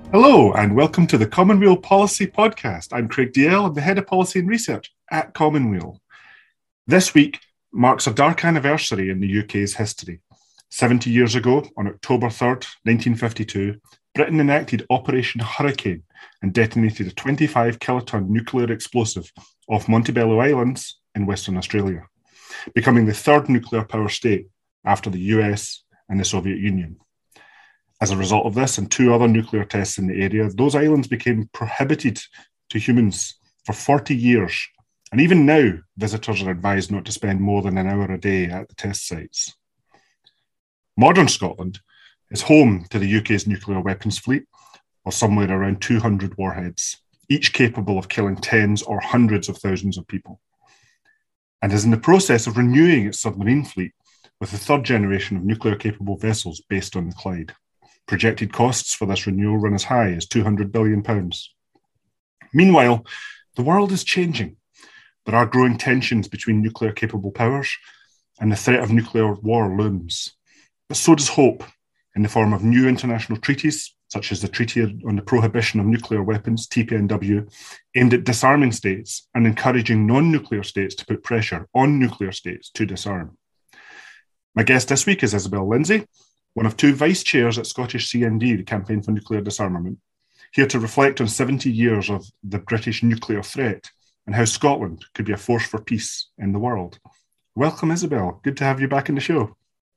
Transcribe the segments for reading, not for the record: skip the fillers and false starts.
Hello, and welcome to the Commonweal Policy Podcast. I'm Craig Dalziel, I'm the Head of Policy and Research at Commonweal. This week marks a dark anniversary in the UK's history. 70 years ago, on October 3rd, 1952, Britain enacted Operation Hurricane and detonated a 25-kiloton nuclear explosive off Montebello Islands in Western Australia, becoming the third nuclear power state after the US and the Soviet Union. As a result of this and two other nuclear tests in the area, those islands became prohibited to humans for 40 years. And even now, visitors are advised not to spend more than an hour a day at the test sites. Modern Scotland is home to the UK's nuclear weapons fleet of somewhere around 200 warheads, each capable of killing tens or hundreds of thousands of people, and is in the process of renewing its submarine fleet with the third generation of nuclear-capable vessels based on the Clyde. Projected costs for this renewal run as high as £200 billion. Meanwhile, the world is changing. There are growing tensions between nuclear-capable powers, and the threat of nuclear war looms. But so does hope, in the form of new international treaties, such as the Treaty on the Prohibition of Nuclear Weapons, TPNW, aimed at disarming states and encouraging non-nuclear states to put pressure on nuclear states to disarm. My guest this week is Isabel Lindsay, one of two vice chairs at Scottish CND, the Campaign for Nuclear Disarmament, here to reflect on 70 years of the British nuclear threat and how Scotland could be a force for peace in the world. Welcome, Isabel. Good to have you back in the show.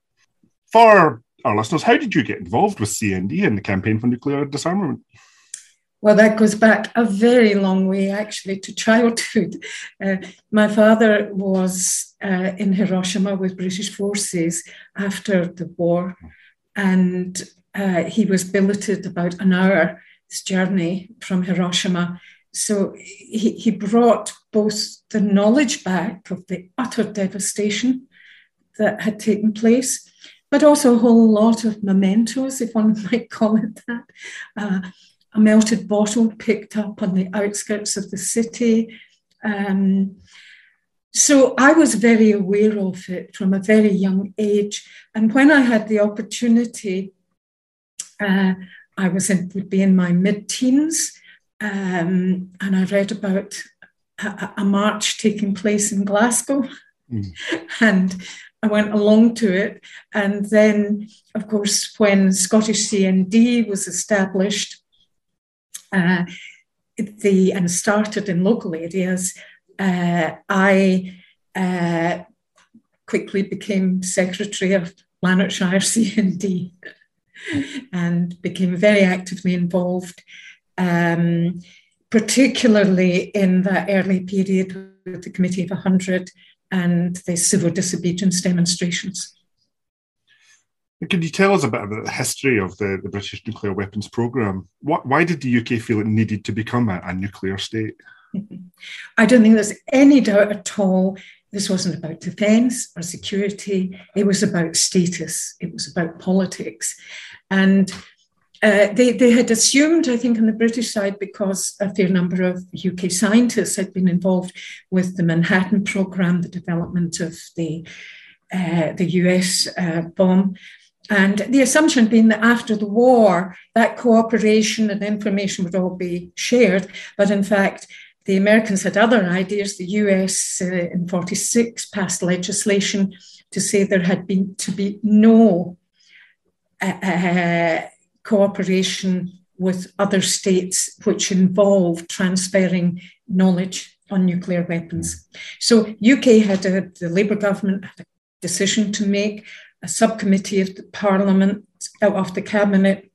For our listeners, how did you get involved with CND and the Campaign for Nuclear Disarmament? Well, that goes back a very long way, actually, to childhood. My father was in Hiroshima with British forces after the war, and he was billeted about an hour's journey from Hiroshima. So he brought both the knowledge back of the utter devastation that had taken place, but also a whole lot of mementos, if one might call it that. A melted bottle picked up on the outskirts of the city. So I was very aware of it from a very young age. And when I had the opportunity, I would be in my mid-teens, and I read about a march taking place in Glasgow. And I went along to it. And then, of course, when Scottish CND was established, and started in local areas, I quickly became secretary of Lanarkshire CND and became very actively involved, particularly in that early period with the Committee of 100 and the civil disobedience demonstrations. Could you tell us a bit about the history of the British nuclear weapons programme? Why did the UK feel it needed to become a nuclear state? I don't think there's any doubt at all. This wasn't about defence or security. It was about status. It was about politics. And they had assumed, I think, on the British side, because a fair number of UK scientists had been involved with the Manhattan programme, the development of the US bomb. And the assumption being that after the war, that cooperation and information would all be shared. But in fact, the Americans had other ideas. The US in 1946 passed legislation to say there had been to be no cooperation with other states which involved transferring knowledge on nuclear weapons. So UK had the Labour government had a decision to make. A subcommittee of the Parliament, of the Cabinet,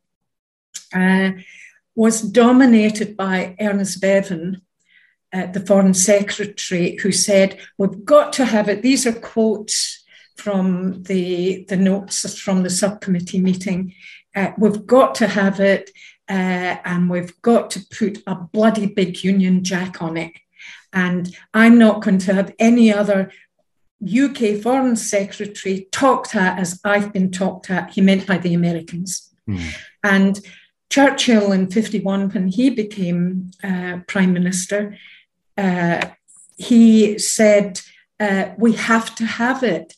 was dominated by Ernest Bevin, the Foreign Secretary, who said, we've got to have it. These are quotes from the notes from the subcommittee meeting. We've got to have it, and we've got to put a bloody big Union Jack on it. And I'm not going to have any other UK Foreign Secretary talked at as I've been talked at, he meant by the Americans. And Churchill in 1951, when he became Prime Minister, he said, we have to have it.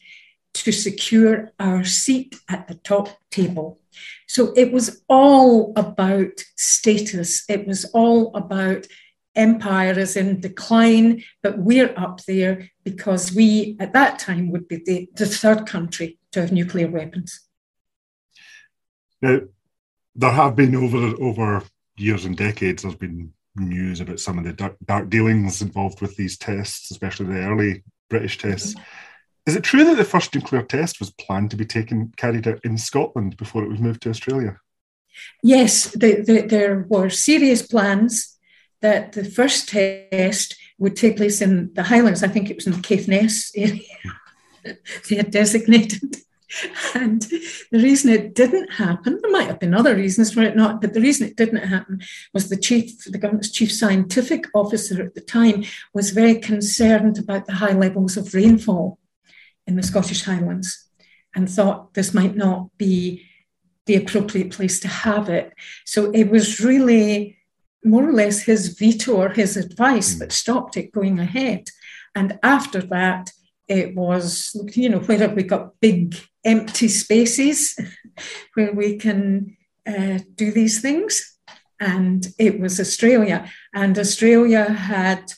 to secure our seat at the top table. So it was all about status. It was all about empire is in decline, but we're up there because we, at that time, would be the third country to have nuclear weapons. Now, there have been over years and decades, there's been news about some of the dark dealings involved with these tests, especially the early British tests. Is it true that the first nuclear test was planned to be carried out in Scotland before it was moved to Australia? Yes, there were serious plans that the first test would take place in the Highlands. I think it was in the Caithness area they had designated. And the reason it didn't happen, there might have been other reasons for it not, but the reason it didn't happen was the government's chief scientific officer at the time was very concerned about the high levels of rainfall in the Scottish Highlands and thought this might not be the appropriate place to have it. So it was really more or less his veto or his advice that stopped it going ahead. And after that, it was, where have we got big empty spaces where we can do these things? And it was Australia. And Australia had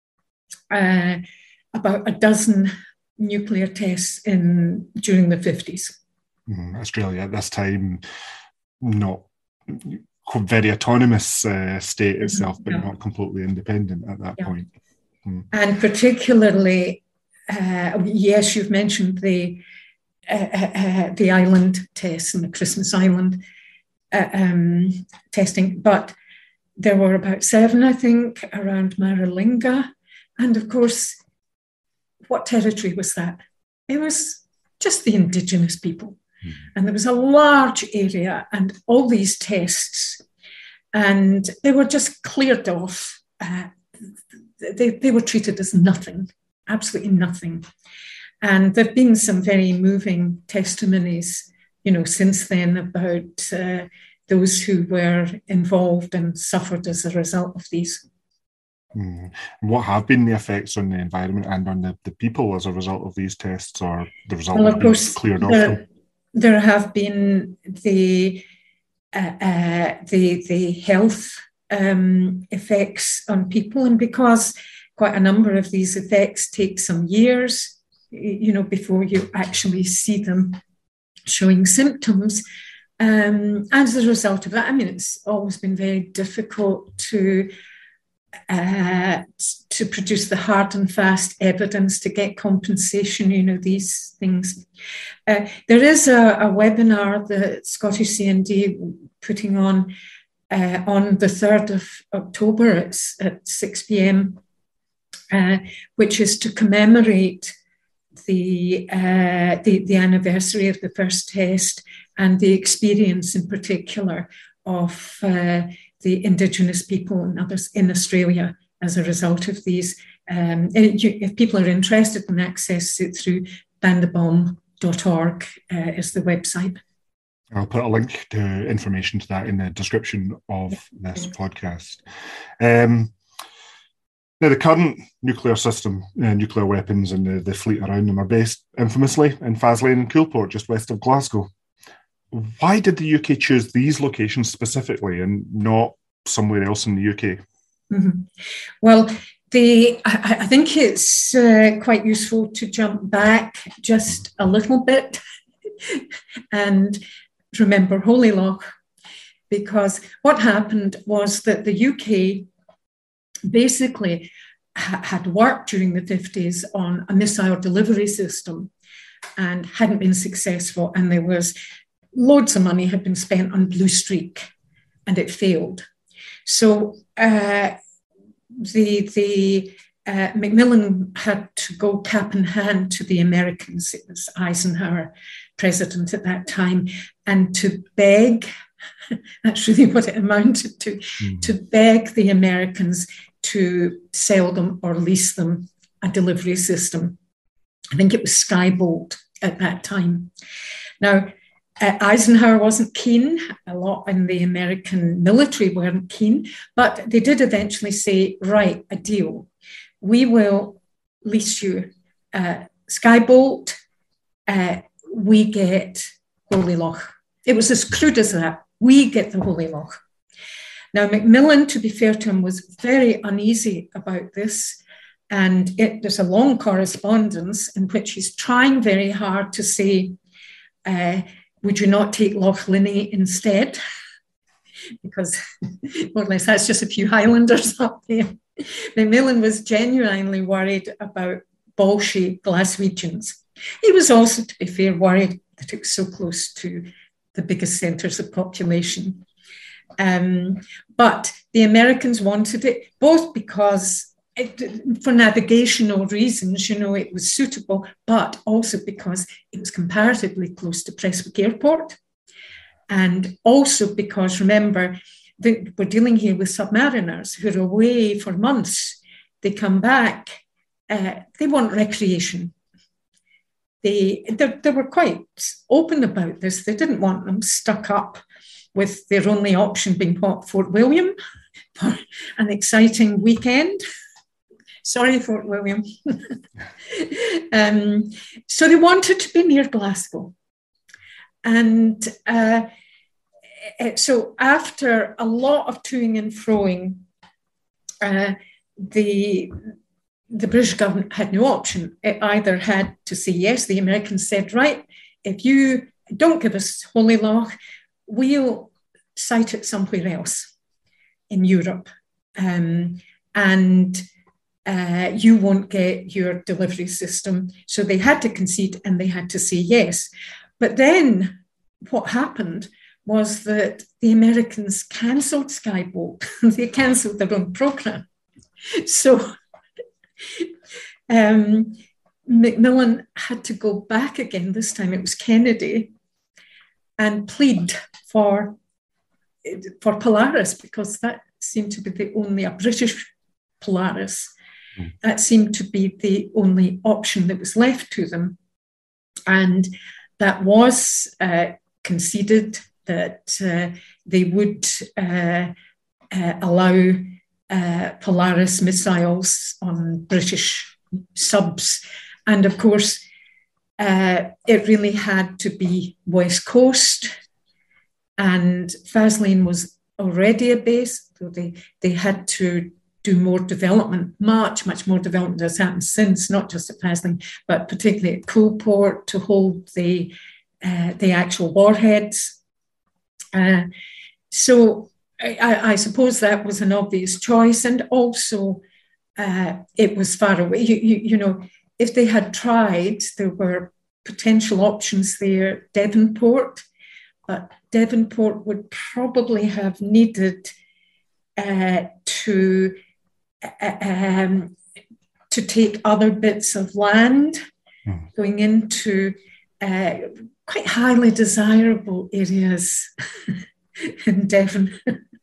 about a dozen nuclear tests during the 50s. Australia at this time, not very autonomous state itself, but not completely independent at that point. And particularly, yes, you've mentioned the island tests and the Christmas Island testing, but there were about 7, I think, around Maralinga. And of course, what territory was that? It was just the indigenous people. And there was a large area and all these tests, and they were just cleared off. They were treated as nothing, absolutely nothing. And there have been some very moving testimonies, since then about those who were involved and suffered as a result of these. What have been the effects on the environment and on the people as a result of these tests, or the result of course, cleared off them? There have been the health effects on people, and because quite a number of these effects take some years, before you actually see them showing symptoms. As a result of that, it's always been very difficult to produce the hard and fast evidence to get compensation, these things. There is a webinar that Scottish CND putting on the 3rd of October at 6 p.m, which is to commemorate the anniversary of the first test and the experience in particular of the Indigenous people and others in Australia as a result of these. If people are interested, can access it through bandthebomb.org is the website. I'll put a link to information to that in the description of this podcast. Now, the current nuclear system, nuclear weapons and the fleet around them are based infamously in Faslane and Coulport, just west of Glasgow. Why did the UK choose these locations specifically and not somewhere else in the UK? Mm-hmm. Well, I think it's quite useful to jump back just a little bit and remember Holyloch, because what happened was that the UK basically had worked during the 50s on a missile delivery system and hadn't been successful, and there was loads of money had been spent on Blue Streak and it failed. So Macmillan had to go cap in hand to the Americans. It was Eisenhower president at that time, and to beg, that's really what it amounted to beg the Americans to sell them or lease them a delivery system. I think it was Skybolt at that time. Now, Eisenhower wasn't keen, a lot in the American military weren't keen, but they did eventually say, right, a deal. We will lease you Skybolt we get Holy Loch. It was as crude as that. We get the Holy Loch. Now, Macmillan, to be fair to him, was very uneasy about this. And there's a long correspondence in which he's trying very hard to say, would you not take Loch Linnhe instead? Because more or less that's just a few Highlanders up there. Macmillan was genuinely worried about Bolshie Glaswegians. He was also, to be fair, worried that it was so close to the biggest centres of population. But the Americans wanted it, both because for navigational reasons, it was suitable, but also because it was comparatively close to Prestwick Airport. And also because, remember, we're dealing here with submariners who are away for months. They come back, they want recreation. They were quite open about this. They didn't want them stuck up with their only option being Fort William for an exciting weekend. Sorry, Fort William. So they wanted to be near Glasgow. And so after a lot of toing and froing, the British government had no option. It either had to say yes. The Americans said, right, if you don't give us Holy Loch, we'll site it somewhere else in Europe. And you won't get your delivery system. So they had to concede and they had to say yes. But then what happened was that the Americans cancelled Skybolt. They cancelled their own program. So Macmillan had to go back again. This time it was Kennedy, and plead for Polaris, because that seemed to be the only, a British Polaris, that seemed to be the only option that was left to them. And that was conceded, that they would allow Polaris missiles on British subs. And of course, it really had to be West Coast. And Faslane was already a base, so they had to do more development, much more development has happened since, not just at Faslane, but particularly at Coalport to hold the actual warheads. So I suppose that was an obvious choice. And also it was far away. You know, if they had tried, there were potential options there, Devonport, but Devonport would probably have needed to take other bits of land going into quite highly desirable areas in Devon.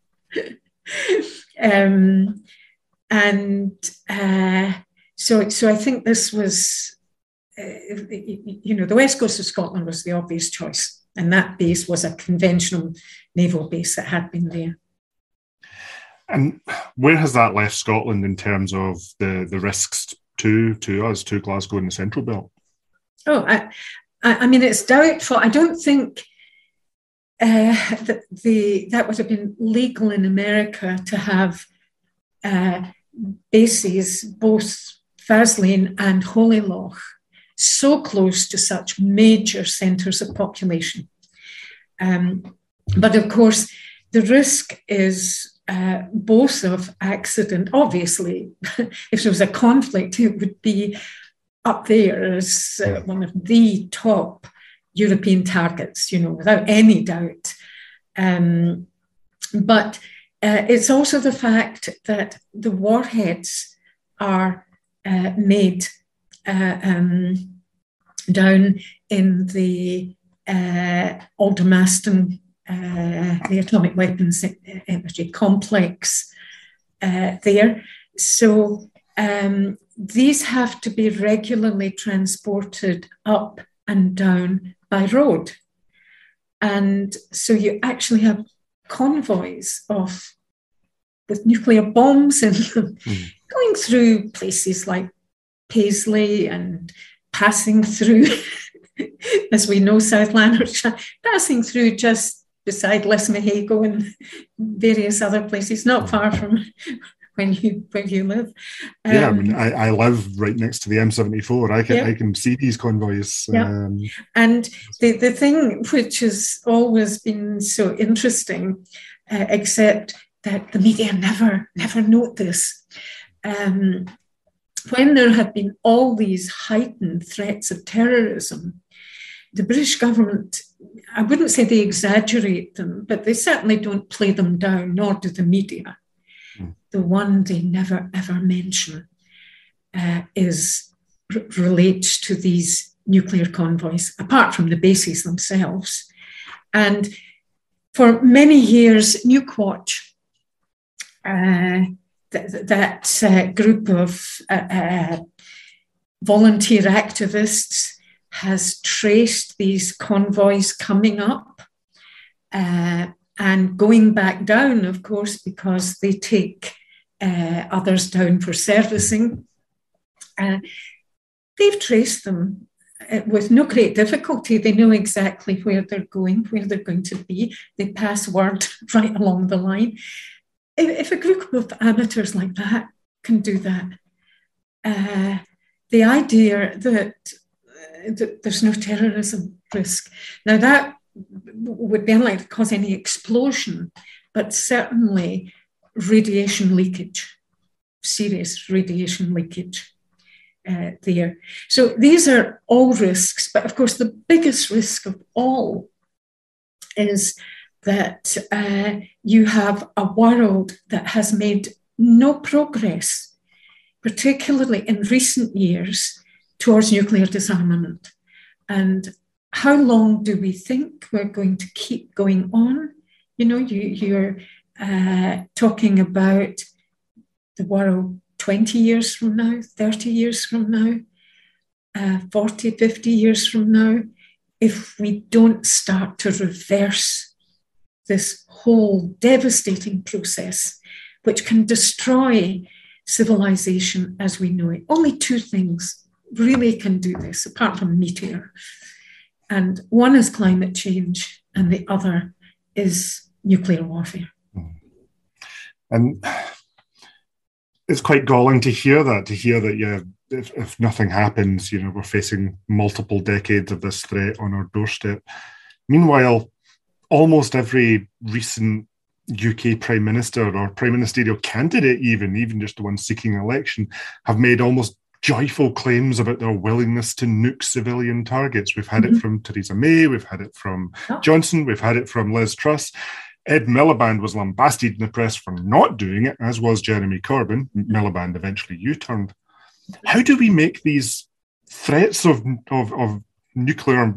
So I think this was, the west coast of Scotland was the obvious choice. And that base was a conventional naval base that had been there. And where has that left Scotland in terms of the risks to us, to Glasgow and the Central Belt? Oh, I mean, it's doubtful. I don't think that would have been legal in America to have bases, both Faslane and Holy Loch, so close to such major centres of population. But of course, the risk is both of accident. Obviously, if there was a conflict, it would be up there as one of the top European targets, without any doubt. But it's also the fact that the warheads are made down in the Aldermaston, the atomic weapons energy complex there. So these have to be regularly transported up and down by road. And so you actually have convoys with nuclear bombs in them going through places like Paisley and passing through as we know, South Lanarkshire, passing through just beside Lismahago and various other places, not far from where you live. I mean, I live right next to the M74. I can see these convoys. Yeah. And the thing which has always been so interesting, except that the media never note this, when there have been all these heightened threats of terrorism, the British government, I wouldn't say they exaggerate them, but they certainly don't play them down, nor do the media. The one they never, ever mention relates to these nuclear convoys, apart from the bases themselves. And for many years, Nukewatch, that group of volunteer activists, has traced these convoys coming up and going back down, of course, because they take others down for servicing. They've traced them with no great difficulty. They know exactly where they're going to be. They pass word right along the line. If a group of amateurs like that can do that, the idea that there's no terrorism risk. Now, that would be unlikely to cause any explosion, but certainly radiation leakage, serious radiation leakage there. So these are all risks, but of course the biggest risk of all is that you have a world that has made no progress, particularly in recent years, towards nuclear disarmament. And how long do we think we're going to keep going on? You know, you're talking about the world 20 years from now, 30 years from now, 40, 50 years from now, if we don't start to reverse this whole devastating process, which can destroy civilization as we know it. Only two things really can do this, apart from meteor. And one is climate change, and the other is nuclear warfare. And it's quite galling to hear that if nothing happens, you know, we're facing multiple decades of this threat on our doorstep. Meanwhile, almost every recent UK Prime Minister or Prime Ministerial candidate, even just the ones seeking election, have made almost joyful claims about their willingness to nuke civilian targets. We've had it from Theresa May, we've had it from Johnson, we've had it from Liz Truss. Ed Miliband was lambasted in the press for not doing it, as was Jeremy Corbyn. Miliband eventually U-turned. How do we make these threats of nuclear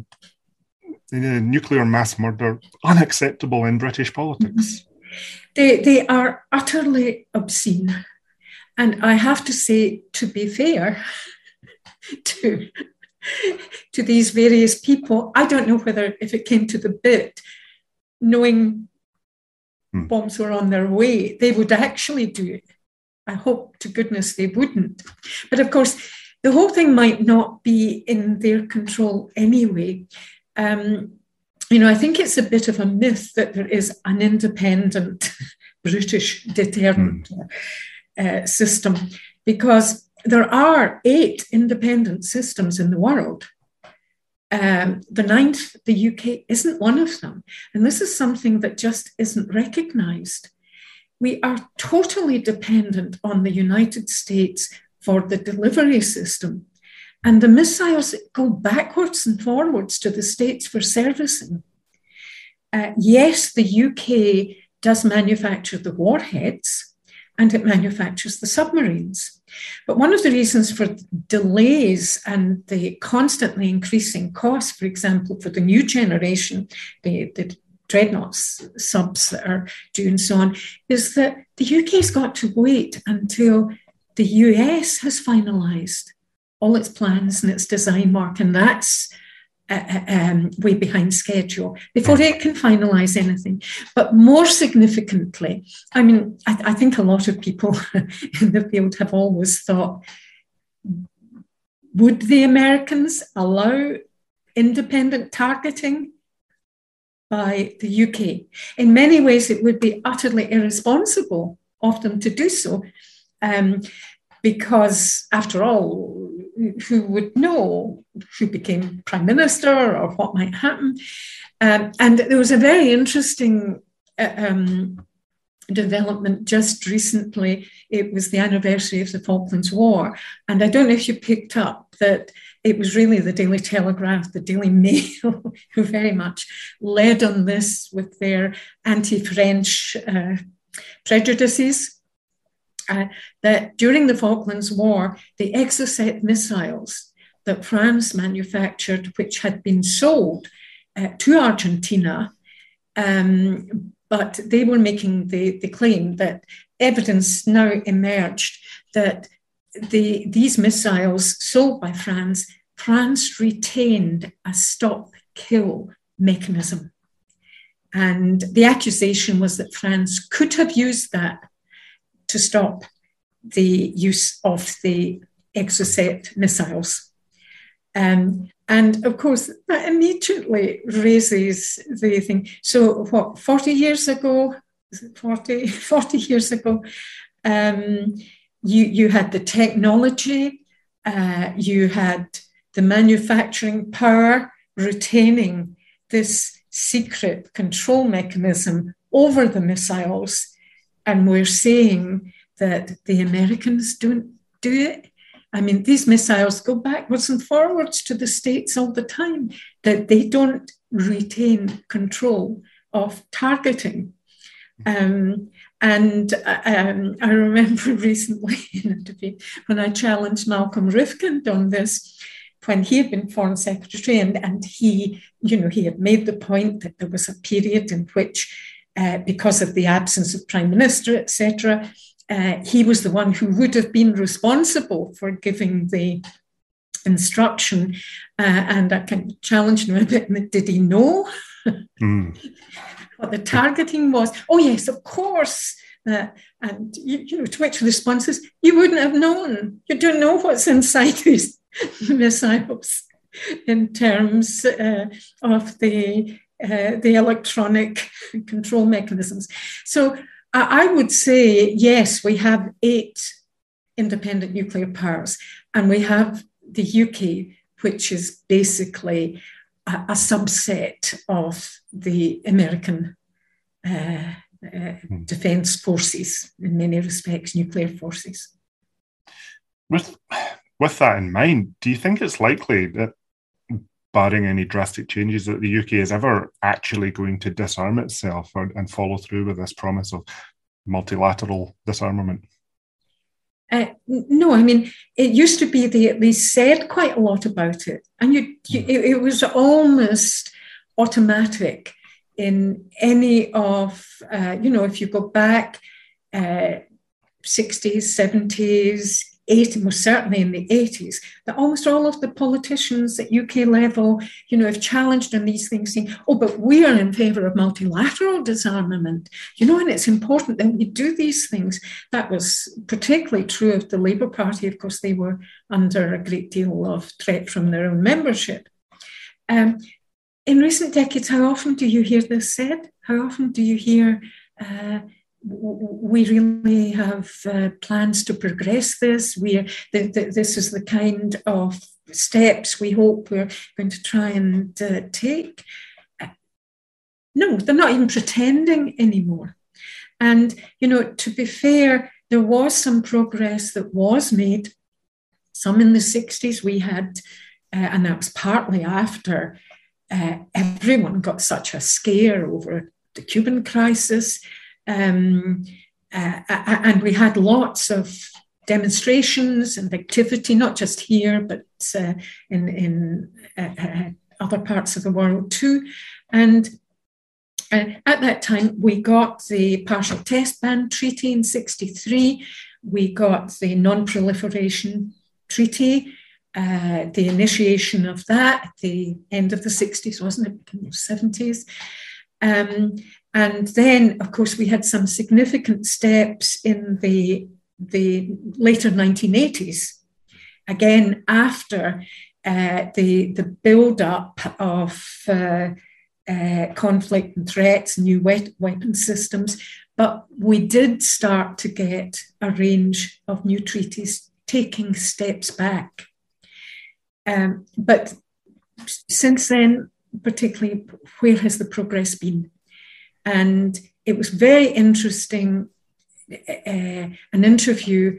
mass murder unacceptable in British politics? They are utterly obscene. And I have to say, to be fair to these various people, I don't know whether, if it came to the bit, knowing bombs were on their way, they would actually do it. I hope to goodness they wouldn't. But of course, the whole thing might not be in their control anyway. You know, I think it's a bit of a myth that there is an independent British deterrent system, because there are 8 independent systems in the world. The 9th, the UK, isn't one of them. And this is something that just isn't recognised. We are totally dependent on the United States for the delivery system. And the missiles go backwards and forwards to the States for servicing. Yes, the UK does manufacture the warheads, and it manufactures the submarines. But one of the reasons for delays and the constantly increasing costs, for example, for the new generation, the dreadnought subs that are due and so on, is that the UK's got to wait until the US has finalised all its plans and its design work, and that's way behind schedule before it can finalise anything. But more significantly, I mean, I think a lot of people in the field have always thought, would the Americans allow independent targeting by the UK. In many ways, it would be utterly irresponsible of them to do so, because, after all, who would know who became Prime Minister or what might happen? And there was a very interesting development just recently. It was the anniversary of the Falklands War. And I don't know if you picked up that it was really the Daily Telegraph, the Daily Mail, who very much led on this with their anti-French prejudices. That during the Falklands War, the Exocet missiles that France manufactured, which had been sold to Argentina, but they were making the claim that evidence now emerged that these missiles sold by France retained a stop-kill mechanism. And the accusation was that France could have used that to stop the use of the Exocet missiles. And of course, that immediately raises the thing. So what, 40 years ago, 40 years ago, you had the technology, you had the manufacturing power retaining this secret control mechanism over the missiles. And we're saying that the Americans don't do it. I mean, these missiles go backwards and forwards to the States all the time, that they don't retain control of targeting. And I remember recently in a debate when I challenged Malcolm Rifkind on this, when he had been Foreign Secretary, and he had made the point that there was a period in which, because of the absence of Prime Minister, etc., he was the one who would have been responsible for giving the instruction. And I can challenge him a bit. Did he know what the targeting was? Oh, yes, of course. And to which the response is, you wouldn't have known. You don't know what's inside these missiles in terms of the electronic control mechanisms. So I would say, yes, we have 8 independent nuclear powers, and we have the UK, which is basically a subset of the American defense forces, in many respects, nuclear forces. With that in mind, do you think it's likely that, barring any drastic changes, that the UK is ever actually going to disarm itself and follow through with this promise of multilateral disarmament? No, I mean, it used to be they at least said quite a lot about it. And it was almost automatic in any of, if you go back 60s, 70s, 80s, most certainly in the 80s, that almost all of the politicians at UK level, have challenged on these things, saying, oh, but we are in favour of multilateral disarmament, and it's important that we do these things. That was particularly true of the Labour Party. Of course, they were under a great deal of threat from their own membership. In recent decades, how often do you hear this said? How often do you hear we really have plans to progress this? This is the kind of steps we hope we're going to try and take. No, they're not even pretending anymore. And, to be fair, there was some progress that was made. Some in the 60s we had, and that was partly after everyone got such a scare over the Cuban crisis. And we had lots of demonstrations and activity, not just here, but in other parts of the world too. And at that time, we got the Partial Test Ban Treaty in 1963. We got the Non-Proliferation Treaty, the initiation of that at the end of the 60s, wasn't it? Beginning of the 70s. And then, of course, we had some significant steps in the later 1980s, again, after the build-up of conflict and threats, new weapon systems, but we did start to get a range of new treaties taking steps back. But since then, particularly, where has the progress been? And it was very interesting, an interview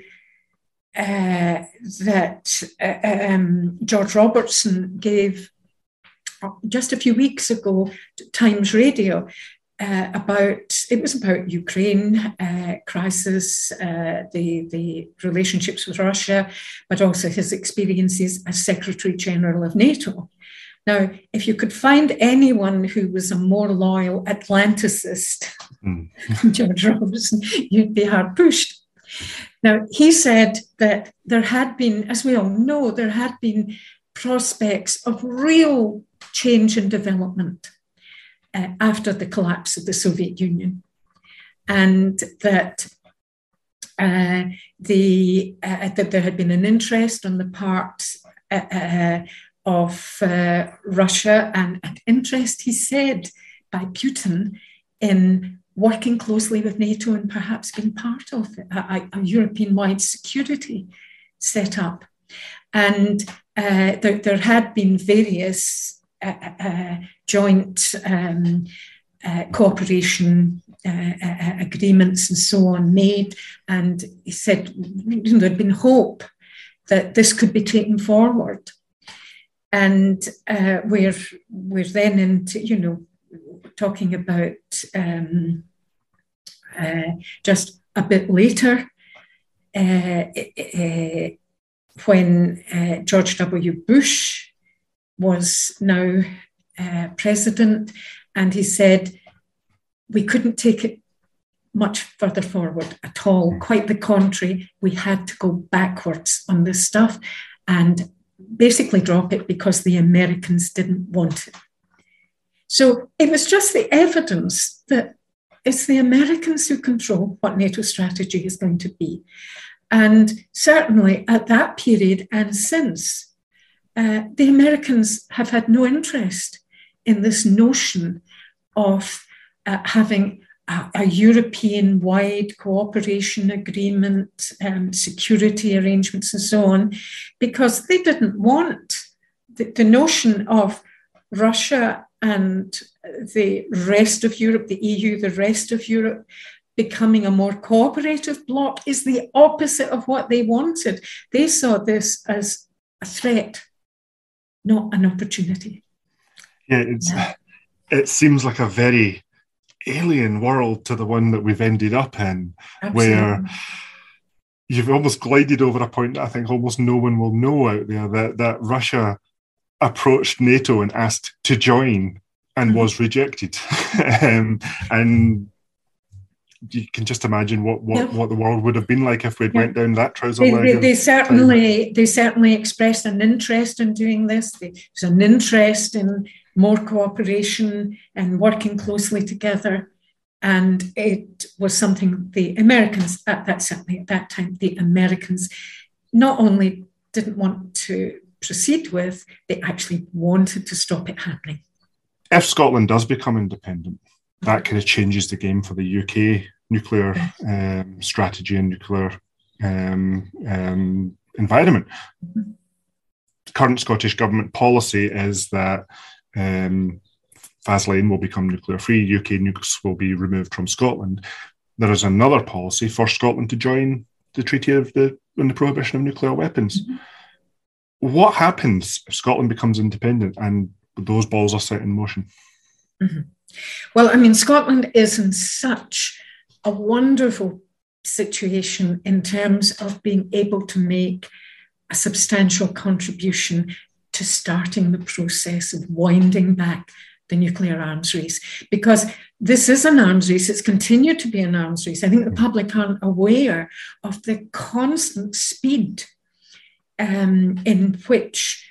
that George Robertson gave just a few weeks ago to Times Radio it was about Ukraine crisis, the relationships with Russia, but also his experiences as Secretary General of NATO. Now, if you could find anyone who was a more loyal Atlanticist than George Robertson, you'd be hard pushed. Now, he said that there had been, as we all know, there had been prospects of real change and development after the collapse of the Soviet Union, and that that there had been an interest on the part of Russia and interest, he said, by Putin in working closely with NATO and perhaps being part of a European-wide security setup. And there had been various joint cooperation agreements and so on made. And he said there'd been hope that this could be taken forward. And we're then into, talking about just a bit later when George W. Bush was now president, and he said we couldn't take it much further forward at all. Quite the contrary, we had to go backwards on this stuff and basically drop it because the Americans didn't want it. So it was just the evidence that it's the Americans who control what NATO strategy is going to be. And certainly at that period and since, the Americans have had no interest in this notion of having a European-wide cooperation agreement, security arrangements and so on, because they didn't want the notion of Russia and the rest of Europe, the EU, the rest of Europe, becoming a more cooperative bloc is the opposite of what they wanted. They saw this as a threat, not an opportunity. Yeah, it seems like a very alien world to the one that we've ended up in. Absolutely. Where you've almost glided over a point that I think almost no one will know out there, that Russia approached NATO and asked to join and was rejected. And you can just imagine what the world would have been like if we'd went down that trouser leg. They certainly expressed an interest in doing this. There's an interest in more cooperation and working closely together. And it was something the Americans, at that time, the Americans not only didn't want to proceed with, they actually wanted to stop it happening. If Scotland does become independent, that kind of changes the game for the UK nuclear strategy and nuclear environment. Mm-hmm. The current Scottish Government policy is that Faslane will become nuclear free, UK nukes will be removed from Scotland. There is another policy for Scotland to join the Treaty on the Prohibition of Nuclear Weapons. Mm-hmm. What happens if Scotland becomes independent and those balls are set in motion? Mm-hmm. Well, I mean, Scotland is in such a wonderful situation in terms of being able to make a substantial contribution to starting the process of winding back the nuclear arms race, because this is an arms race. It's continued to be an arms race. I think the public aren't aware of the constant speed in which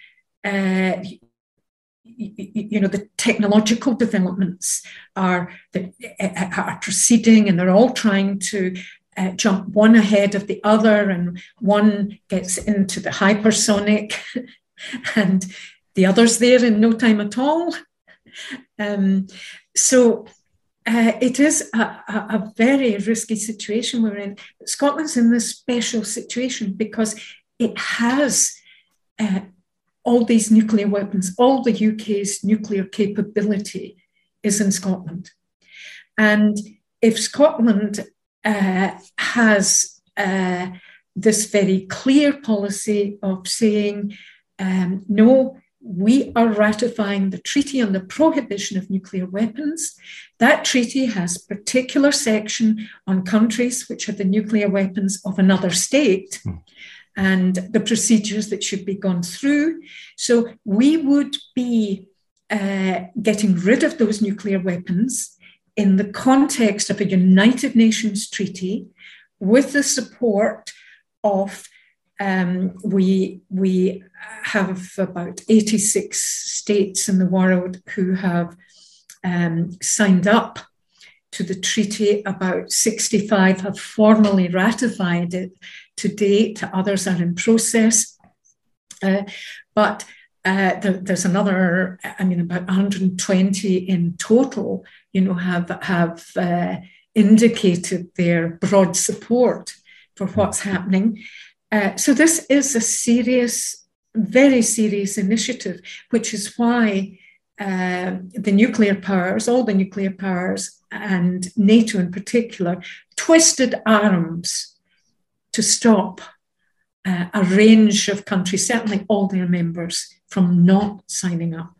the technological developments are proceeding, and they're all trying to jump one ahead of the other, and one gets into the hypersonic and the others there in no time at all. So it is a very risky situation we're in. Scotland's in this special situation because it has all these nuclear weapons. All the UK's nuclear capability is in Scotland. And if Scotland has this very clear policy of saying, no, we are ratifying the treaty on the prohibition of nuclear weapons. That treaty has a particular section on countries which have the nuclear weapons of another state and the procedures that should be gone through. So we would be getting rid of those nuclear weapons in the context of a United Nations treaty with the support of we have about 86 states in the world who have signed up to the treaty. About 65 have formally ratified it to date. Others are in process. But there's another, about 120 in total, have indicated their broad support for what's happening. So this is a serious, very serious initiative, which is why the nuclear powers, all the nuclear powers, and NATO in particular, twisted arms to stop a range of countries, certainly all their members, from not signing up.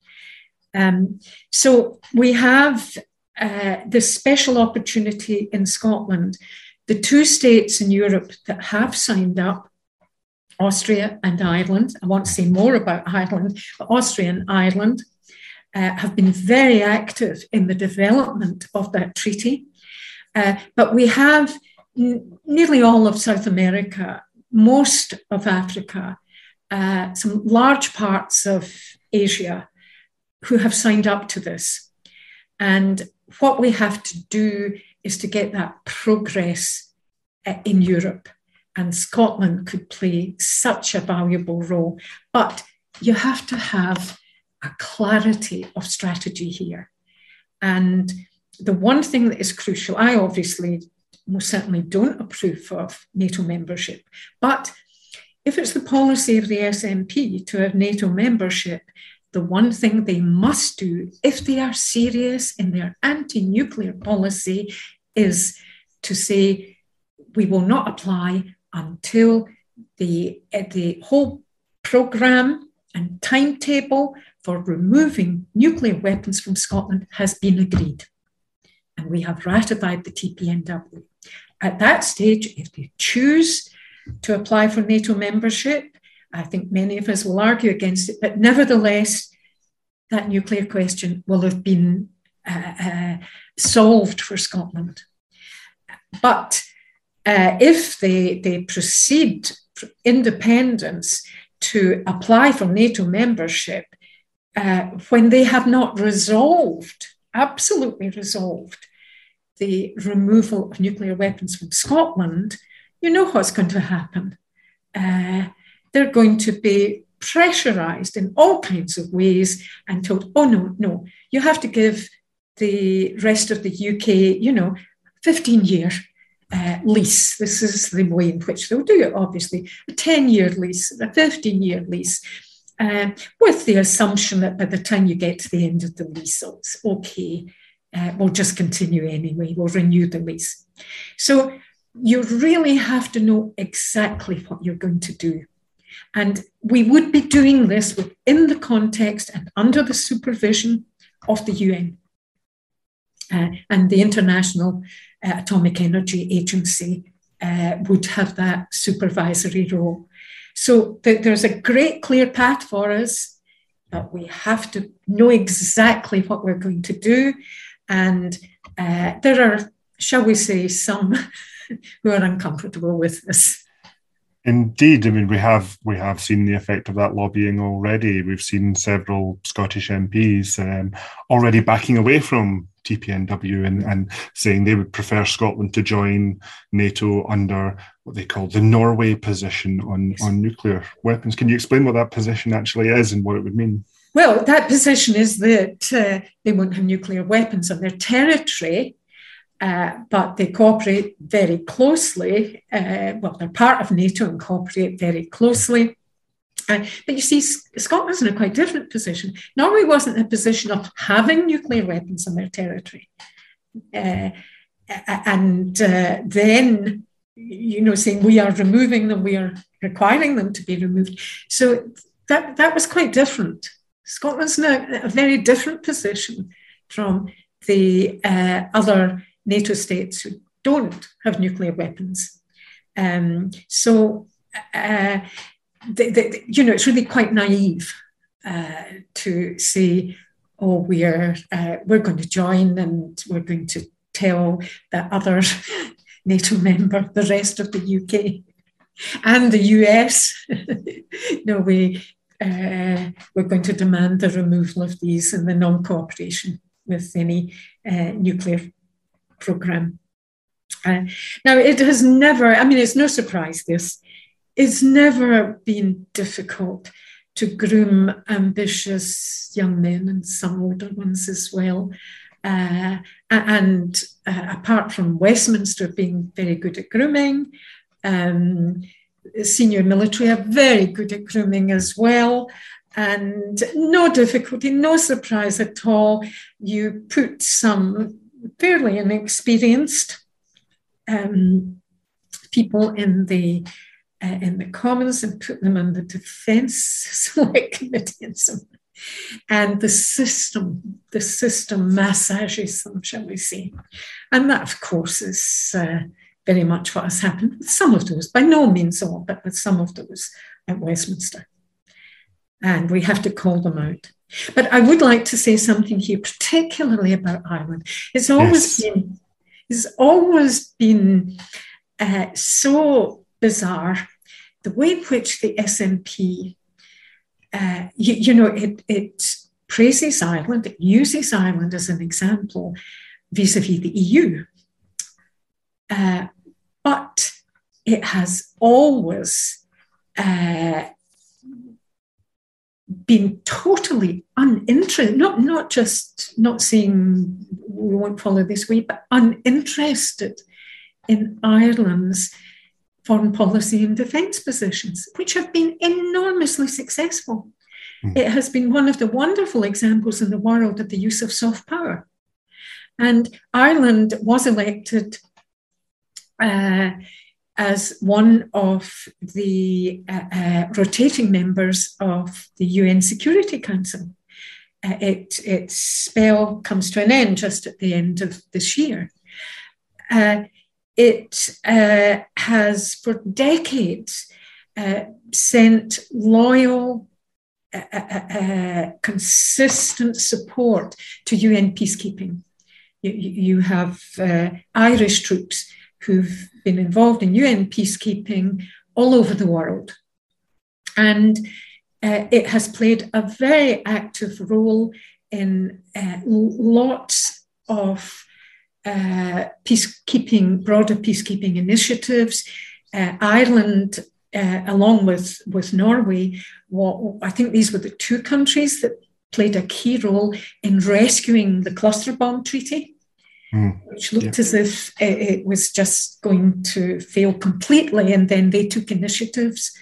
So we have this special opportunity in Scotland. The two states in Europe that have signed up, Austria and Ireland, I want to say more about Ireland, but Austria and Ireland have been very active in the development of that treaty. But we have nearly all of South America, most of Africa, some large parts of Asia who have signed up to this. And what we have to do is to get that progress in Europe. And Scotland could play such a valuable role. But you have to have a clarity of strategy here. And the one thing that is crucial, I obviously most certainly don't approve of NATO membership, but if it's the policy of the SNP to have NATO membership, the one thing they must do, if they are serious in their anti-nuclear policy, is to say, we will not apply until the whole programme and timetable for removing nuclear weapons from Scotland has been agreed. And we have ratified the TPNW. At that stage, if they choose to apply for NATO membership, I think many of us will argue against it, but nevertheless, that nuclear question will have been solved for Scotland. But if they proceed for independence to apply for NATO membership, when they have not absolutely resolved, the removal of nuclear weapons from Scotland, you know what's going to happen. They're going to be pressurised in all kinds of ways and told, oh, no, you have to give the rest of the UK, 15-year lease. This is the way in which they'll do it, obviously. A 10-year lease, a 15-year lease, with the assumption that by the time you get to the end of the lease, it's okay. We'll just continue anyway. We'll renew the lease. So you really have to know exactly what you're going to do. And we would be doing this within the context and under the supervision of the UN and the International Atomic Energy Agency would have that supervisory role. So there's a great clear path for us, but we have to know exactly what we're going to do. And there are, shall we say, some who are uncomfortable with this. Indeed. I mean, we have seen the effect of that lobbying already. We've seen several Scottish MPs already backing away from TPNW and saying they would prefer Scotland to join NATO under what they call the Norway position on nuclear weapons. Can you explain what that position actually is and what it would mean? Well, that position is that they won't have nuclear weapons on their territory, but they cooperate very closely. Well, they're part of NATO and cooperate very closely. But you see, Scotland's in a quite different position. Norway wasn't in a position of having nuclear weapons on their territory. Then, saying we are removing them, we are requiring them to be removed. So that was quite different. Scotland's in a very different position from the other NATO states who don't have nuclear weapons. It's really quite naive to say, "Oh, we're going to join and we're going to tell the other NATO member, the rest of the UK and the US, no, we're going to demand the removal of these and the non-cooperation with any nuclear program." Now, it has never, it's no surprise this, it's never been difficult to groom ambitious young men and some older ones as well. Apart from Westminster being very good at grooming, senior military are very good at grooming as well. And no difficulty, no surprise at all. You put some fairly inexperienced people in the Commons and put them on the Defence Select Committee and the system massages them, shall we say. And that, of course, is very much what has happened with some of those, by no means all, but with some of those at Westminster. And we have to call them out. But I would like to say something here, particularly about Ireland. It's always been so bizarre, the way in which the SNP, it praises Ireland, it uses Ireland as an example vis-a-vis the EU. But it has always been totally uninterested, not saying we won't follow this way, but uninterested in Ireland's foreign policy and defence positions, which have been enormously successful. It has been one of the wonderful examples in the world of the use of soft power. And Ireland was elected as one of the rotating members of the UN Security Council. Its spell comes to an end just at the end of this year. It has for decades sent loyal, consistent support to UN peacekeeping. You have Irish troops who've been involved in UN peacekeeping all over the world. And it has played a very active role in lots of peacekeeping, broader peacekeeping initiatives. Ireland, along with Norway, I think these were the two countries that played a key role in rescuing the cluster bomb treaty, which looked as if it was just going to fail completely. And then they took initiatives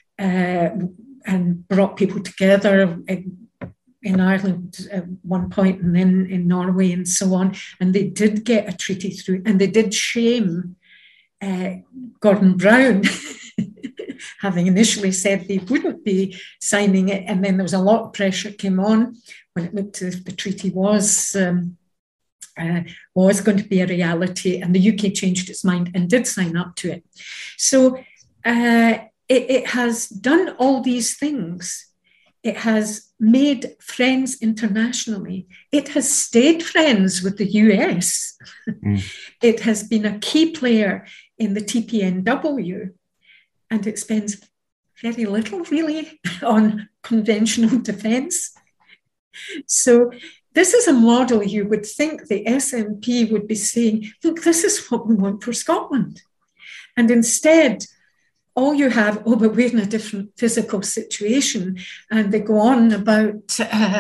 and brought people together in Ireland at one point and then in Norway and so on. And they did get a treaty through, and they did shame Gordon Brown, having initially said they wouldn't be signing it. And then there was a lot of pressure came on when it looked as if the treaty was going to be a reality, and the UK changed its mind and did sign up to it. So it has done all these things. It has made friends internationally. It has stayed friends with the US. It has been a key player in the TPNW, and it spends very little really on conventional defence. So this is a model you would think the SNP would be saying, look, this is what we want for Scotland. And instead, all you have, oh, but we're in a different physical situation. And they go on about,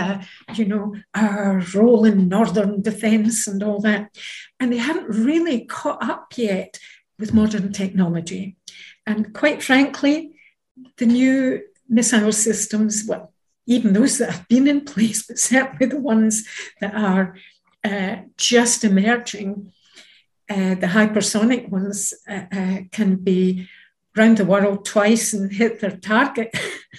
our role in Northern defence and all that. And they haven't really caught up yet with modern technology. And quite frankly, the new missile systems, well, even those that have been in place, but certainly the ones that are just emerging, the hypersonic ones can be round the world twice and hit their target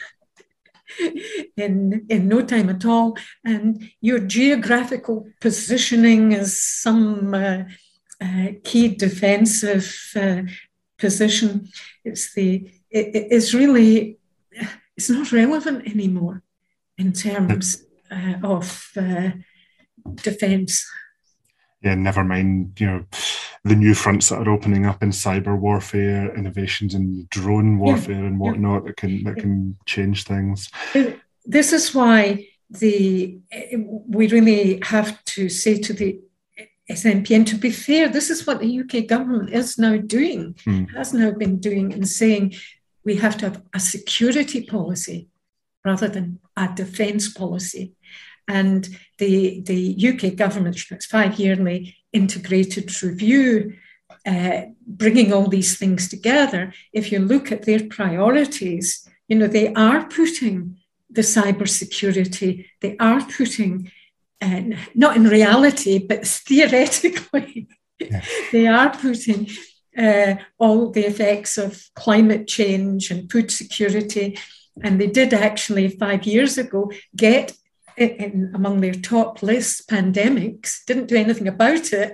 in no time at all. And your geographical positioning as some key defensive position, it's not relevant anymore in terms of defence. Yeah, never mind, the new fronts that are opening up in cyber warfare, innovations in drone warfare and whatnot that can change things. This is why we really have to say to the SNP, and to be fair, this is what the UK government is now doing, has now been doing, and saying we have to have a security policy rather than a defence policy. And the UK government's 5-yearly integrated review, bringing all these things together, if you look at their priorities, they are putting the cybersecurity, they are putting, not in reality, but theoretically, they are putting all the effects of climate change and food security. And they did actually 5 years ago get among their top lists, pandemics, didn't do anything about it.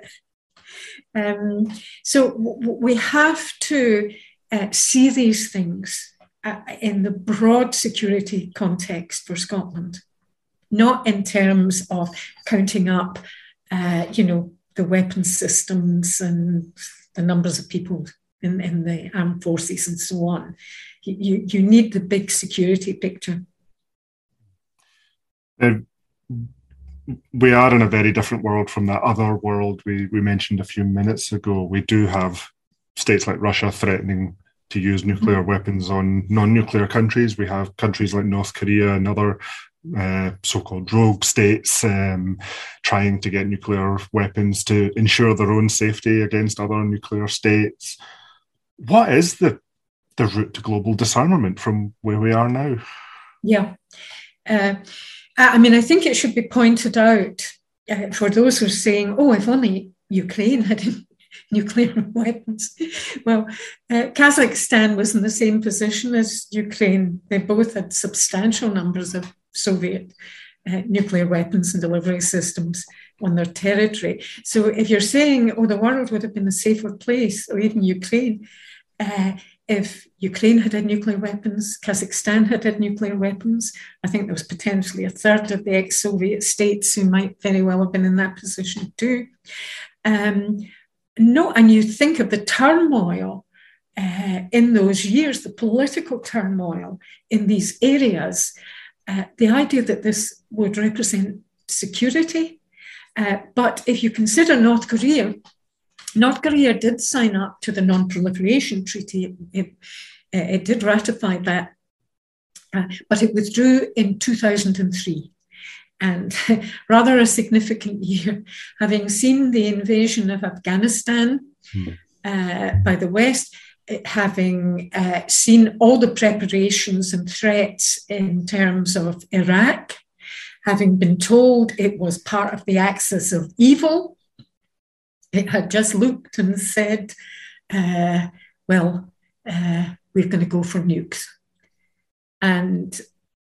So we have to see these things in the broad security context for Scotland, not in terms of counting up, the weapon systems and the numbers of people in the armed forces and so on. You need the big security picture. We are in a very different world from that other world we mentioned a few minutes ago. We do have states like Russia threatening to use nuclear weapons on non-nuclear countries. We have countries like North Korea and other so-called rogue states trying to get nuclear weapons to ensure their own safety against other nuclear states. What is the route to global disarmament from where we are now? Yeah. I think it should be pointed out for those who are saying, oh, if only Ukraine had nuclear weapons. Well, Kazakhstan was in the same position as Ukraine. They both had substantial numbers of Soviet nuclear weapons and delivery systems on their territory. So if you're saying, oh, the world would have been a safer place, or even Ukraine, if Ukraine had nuclear weapons, Kazakhstan had nuclear weapons, I think there was potentially a third of the ex-Soviet states who might very well have been in that position too. And you think of the turmoil in those years, the political turmoil in these areas, the idea that this would represent security. But if you consider North Korea did sign up to the Non-Proliferation Treaty. It did ratify that, but it withdrew in 2003. And rather a significant year, having seen the invasion of Afghanistan by the West, having seen all the preparations and threats in terms of Iraq, having been told it was part of the axis of evil. It had just looked and said, we're going to go for nukes. And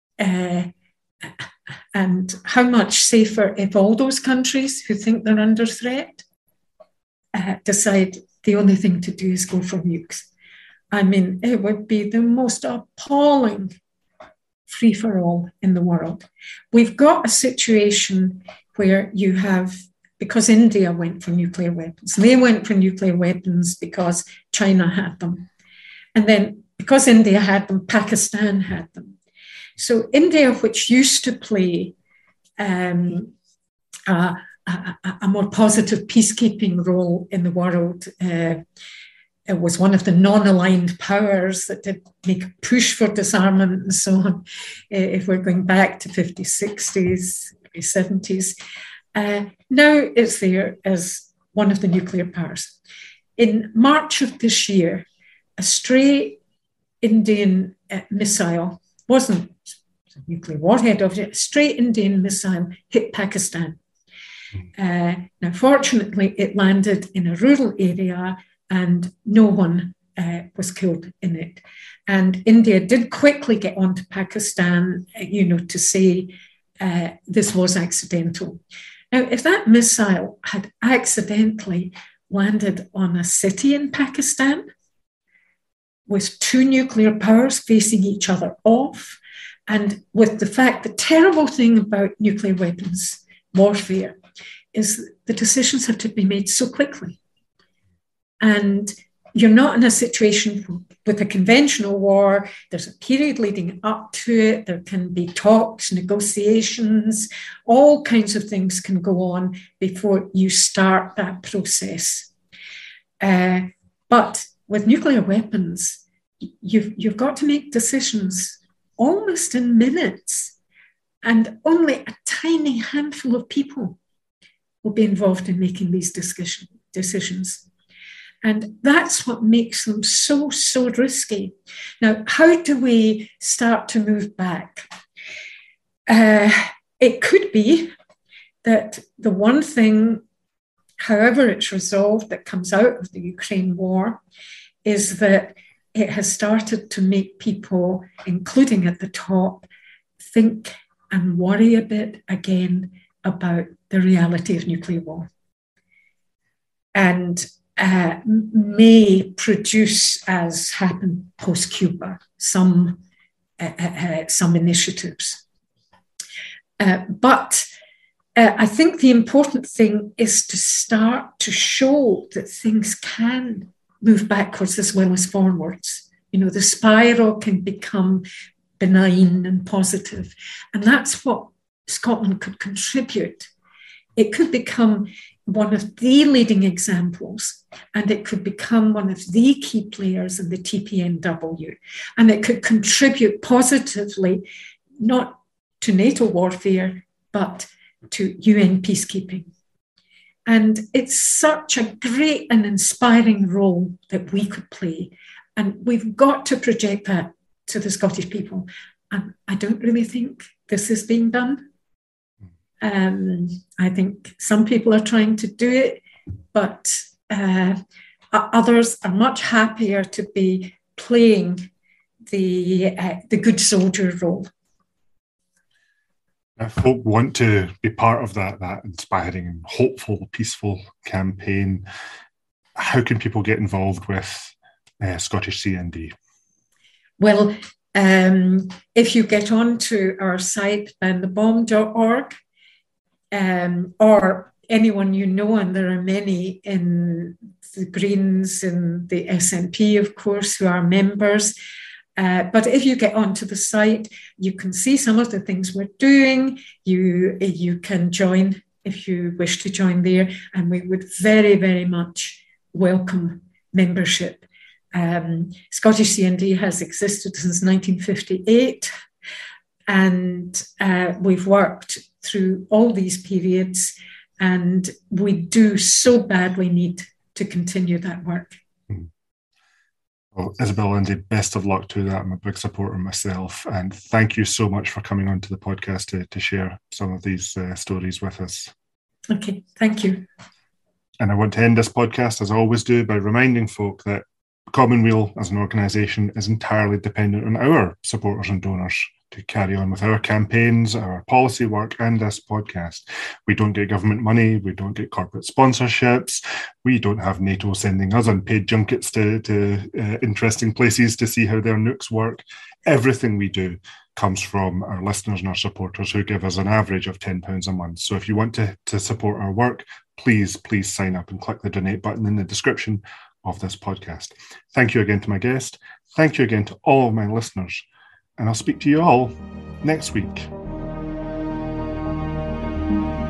how much safer if all those countries who think they're under threat decide the only thing to do is go for nukes. I mean, it would be the most appalling free-for-all in the world. We've got a situation where you have, because India went for nuclear weapons. They went for nuclear weapons because China had them. And then because India had them, Pakistan had them. So India, which used to play a more positive peacekeeping role in the world. It was one of the non-aligned powers that did make a push for disarmament and so on, if we're going back to 50s, 60s, 70s. Now it's there as one of the nuclear powers. In March of this year, a stray Indian missile, wasn't a nuclear warhead, a stray Indian missile hit Pakistan. Now, fortunately, it landed in a rural area and no one was killed in it. And India did quickly get on to Pakistan, to say this was accidental. Now, if that missile had accidentally landed on a city in Pakistan with two nuclear powers facing each other off, and with the fact, the terrible thing about nuclear weapons warfare is the decisions have to be made so quickly. And you're not in a situation with a conventional war. There's a period leading up to it. There can be talks, negotiations, all kinds of things can go on before you start that process. But with nuclear weapons, you've got to make decisions almost in minutes, and only a tiny handful of people will be involved in making these decisions. And that's what makes them so, so risky. Now, how do we start to move back? It could be that the one thing, however it's resolved, that comes out of the Ukraine war is that it has started to make people, including at the top, think and worry a bit again about the reality of nuclear war. And may produce, as happened post-Cuba, some initiatives. But I think the important thing is to start to show that things can move backwards as well as forwards. The spiral can become benign and positive. And that's what Scotland could contribute. It could become one of the leading examples, and it could become one of the key players in the TPNW. And it could contribute positively, not to NATO warfare, but to UN peacekeeping. And it's such a great and inspiring role that we could play. And we've got to project that to the Scottish people. And I don't really think this is being done. I think some people are trying to do it, but others are much happier to be playing the good soldier role. If folk want to be part of that inspiring, hopeful, peaceful campaign, how can people get involved with Scottish CND? Well, if you get onto our site, banthebomb.org, or anyone you know, and there are many in the Greens and the SNP, of course, who are members. But if you get onto the site, you can see some of the things we're doing. You can join if you wish to join there, and we would very, very much welcome membership. Scottish CND has existed since 1958, and we've worked through all these periods, and we do so badly need to continue that work. Well, Isabel Lindsay, best of luck to that. I'm a big supporter myself, and thank you so much for coming onto the podcast to share some of these stories with us. Okay, thank you. And I want to end this podcast, as I always do, by reminding folk that Commonweal as an organisation is entirely dependent on our supporters and donors to carry on with our campaigns, our policy work, and this podcast. We don't get government money, we don't get corporate sponsorships, we don't have NATO sending us unpaid junkets to interesting places to see how their nukes work. Everything we do comes from our listeners and our supporters who give us an average of £10 a month. So if you want to support our work, please sign up and click the donate button in the description of this podcast. Thank you again to my guest. Thank you again to all of my listeners. And I'll speak to you all next week.